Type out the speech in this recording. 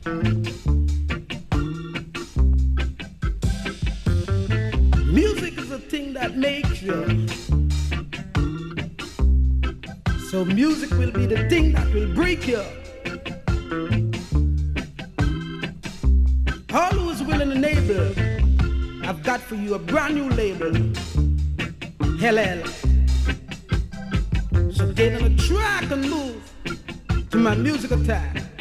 Music is a thing that makes you. So music will be the thing that will break you. All who is willing and able, I've got for you a brand new label, LL. So get on the track and move to my music attack.